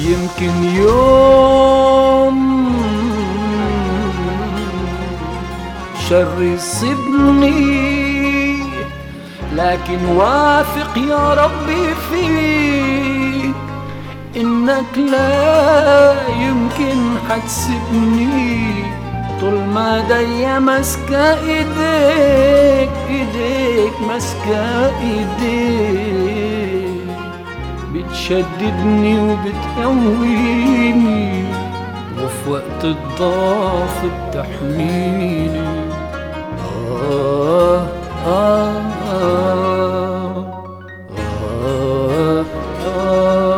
يمكن يوم شر يصيبني، لكن واثق يا ربي فيك إنك لا يمكن حتسيبني طول ما دايا ماسكة ايديك، ايديك ماسكة ايديك، بتشددني وبتقويني وفي وقت الضعف بتحميني. آه آه آه آه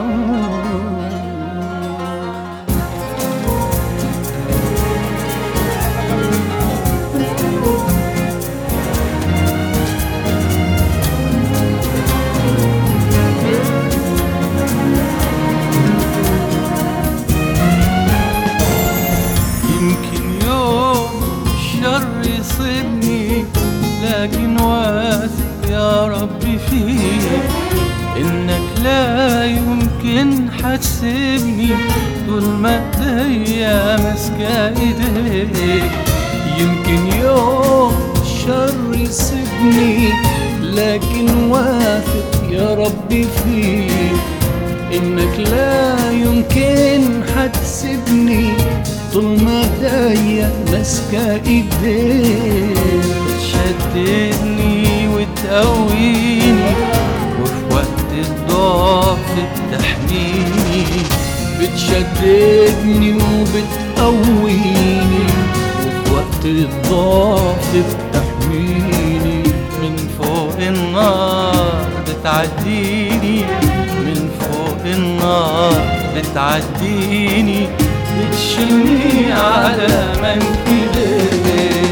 يمكن يوم الشر يصيبني، لكن واثق يا ربي فيك إنك لا يمكن حتسيبني طول ما ايديا ماسكة ايديك. يمكن يوم الشر يصيبني، لكن واثق يا ربي فيك إنك لا يمكن حتسيبني طول ما ايديا ماسكة ايديك، بتشددني وتقويني وفي وقت الضعف بتحميني. بتشددني وبتقويني وفي وقت الضعف بتحميني. من فوق النار بتعديني، من فوق النار بتعديني، بتشيلني على منكبك.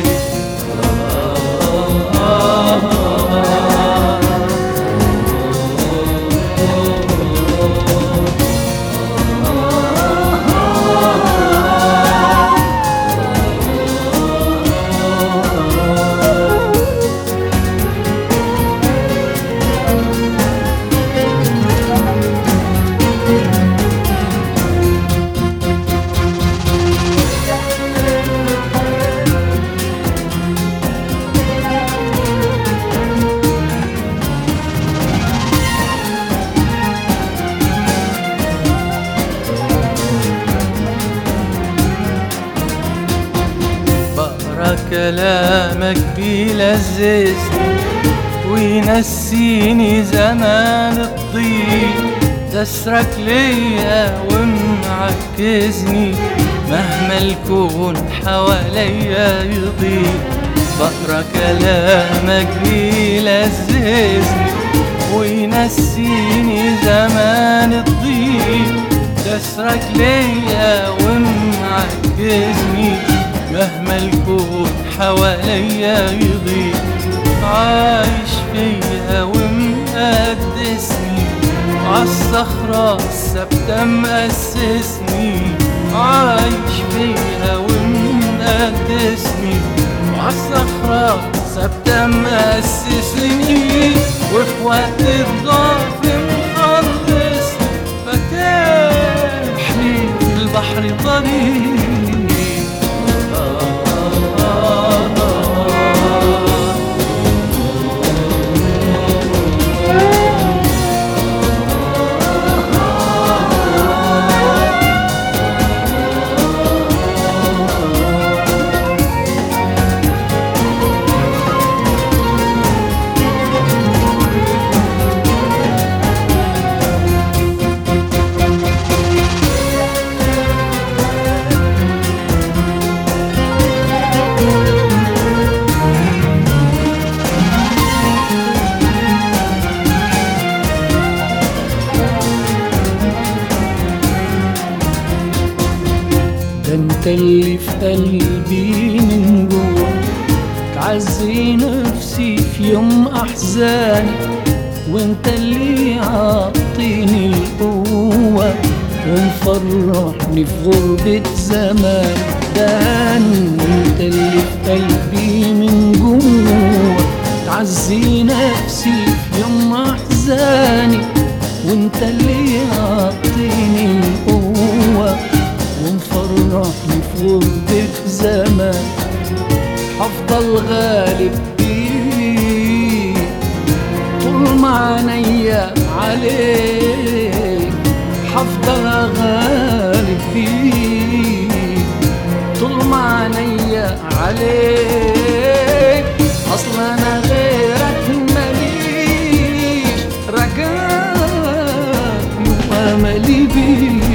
كلامك بيلذذني وينسيني زمان الضيق، تسرك ليا ومعكزني مهما الكون حواليا يضيق. بقرا كلامك بيلذذني وينسيني زمان الضيق، تسرك ليا ومعكزني مهما الكون حواليا يضيق. عايش فيها ومقدسني عالصخرة الثابتة مأسسني، عايش فيها ومقدسني عالصخرة الثابتة مأسسني، وفي وقت الضعف مخلصني، فاتح لي في البحر طريق. انت اللي في قلبي من جوا، تعزي نفسي في يوم احزاني، وانت اللي عاطيني القوة ومفرحني في غربة زمان. انت اللي في قلبي من جوا، تعزي نفسي في يوم احزاني، وانت اللي عاطيني القوة جرحني في غربة زمان، هفضل غالب بيك طول ما عينيا عليك، هفضل غالب بيك طول ما عينيا عليك. اصل انا غيرك ماليش رجاء واملي بيك.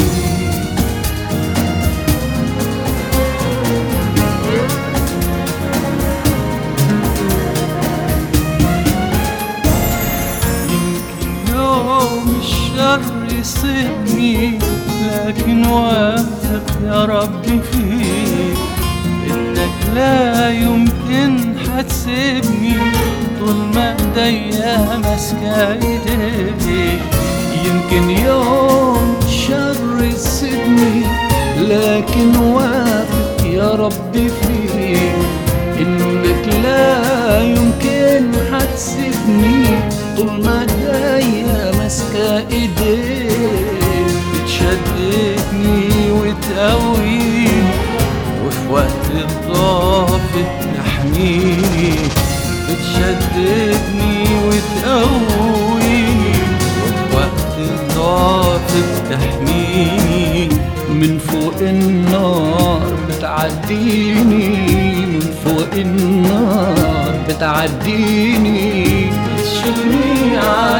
الشر يصيبني لكن واثق يا ربي فيك، انك لا يمكن حتسيبني طول ما ايديا ماسكه ايديك. يمكن يوم الشر يصيبني لكن واثق يا ربي فيك، انك لا يمكن حتسيبني طول ما ايديا ماسكه ايديك. بتشددني وتقويني وفي وقت الضعف تحميني، بتشددني وتقويني وفي وقت الضعف بتحميني. من فوق النار بتعديني، من فوق النار بتعديني، تشيلني